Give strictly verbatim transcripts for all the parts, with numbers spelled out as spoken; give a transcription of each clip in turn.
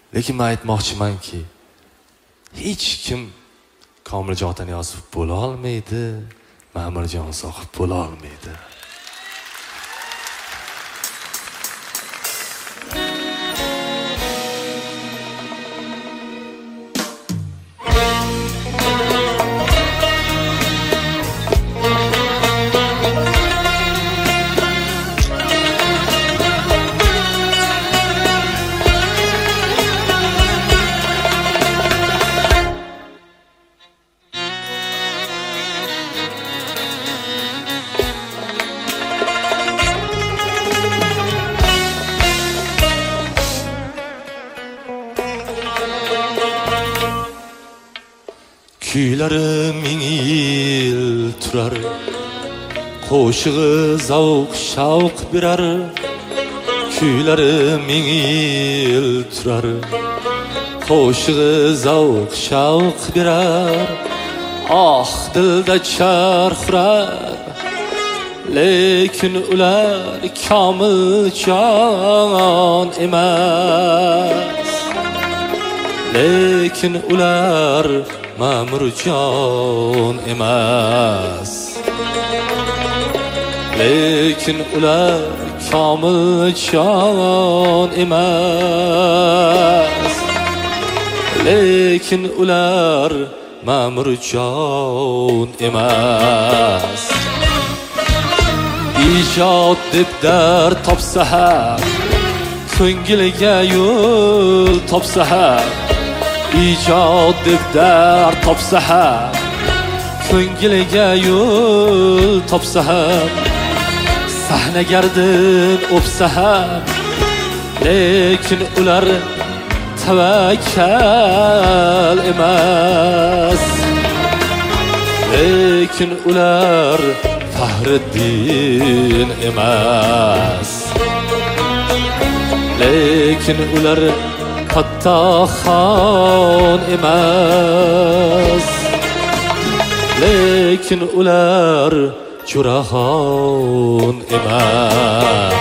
Lekin men aytmoqchimanki, hech kim Komiljon Taniyozov bo'la olmaydi, Ma'murjon Sohib bo'la olmaydi. Kuylarim ming yil turar, qo'shig'i zavq shavq berar. Kuylarim ming yil turar, qo'shig'i zavq shavq berar. Ah dilda charxurar, lekin ular komiljon emas. Lekin ular Ma'murjon emas. Lekin ular komiljon emas. Lekin ular Ma'murjon emas. Ijod deb dar topsa ham, ko'ngilga yo'l topsa ham, ijod deb dar topsa ham, ko'ngilga yo'l topsa ham, sahnagardin o'psa ham, lekin ular tavakkal emas. Lekin ular Fahriddin emas. Lekin ular Fattaxon emas. Lekin ular Jo'raxon emas.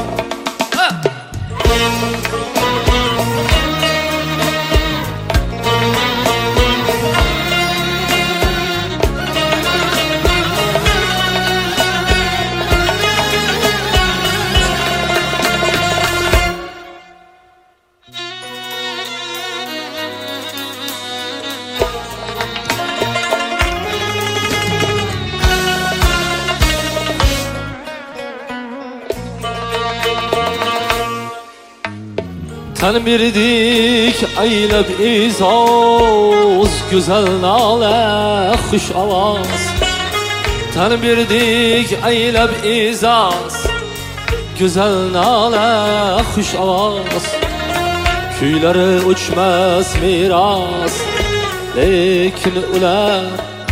Tan berdik aylab izoz, güzel nala xush ovoz. Tan berdik aylab izoz, güzel nala xush ovoz. Kuylari uçmaz miras, lekin ular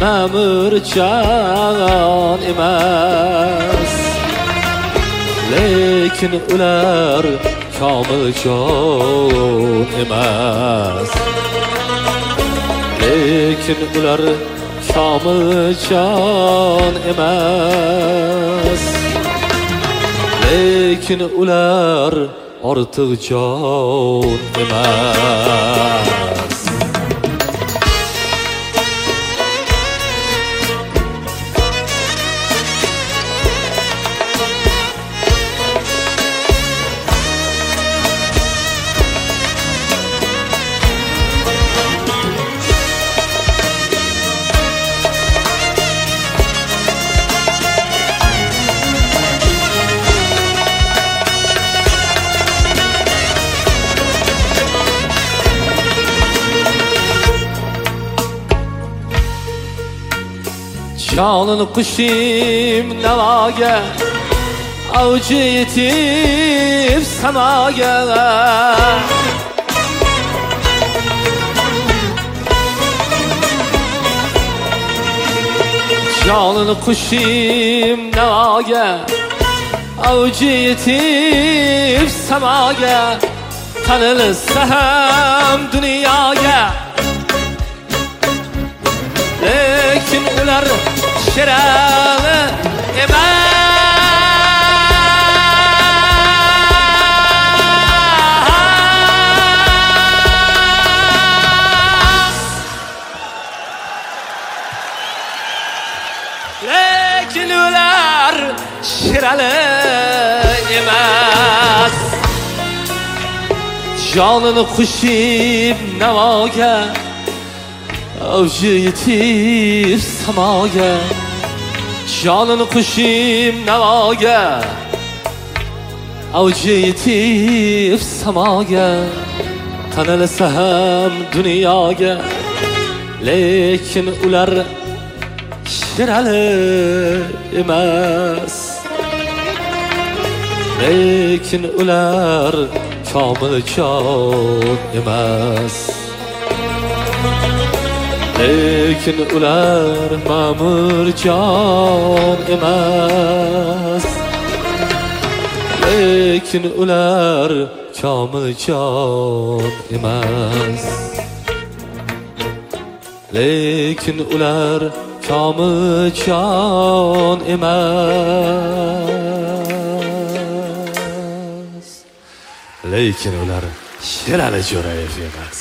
Ma'murjon emas. Lekin ular Komiljon emas. Lekin ular Komiljon emas. Lekin ular Ortiqjon emas. Canın kuşim navaga, avcı yetip samaga. Canın kuşim navaga, avcı yetip samaga. Tanılsa hem dünyaya, lekin ular şiralı emas. shirali emas. Jonini qo'shib navoga, avji yetib samoga. Jonini qo'shib navoga, avji yetib samoga. Tanilsa ham dunyoga, lekin ular shirali emas. Lekin ular komiljon emas. Lekin ular ma'murjon emas. Lekin ular komiljon emas. Lekin ular komiljon emas. Lekin ular Sherali Jo'rayev emas.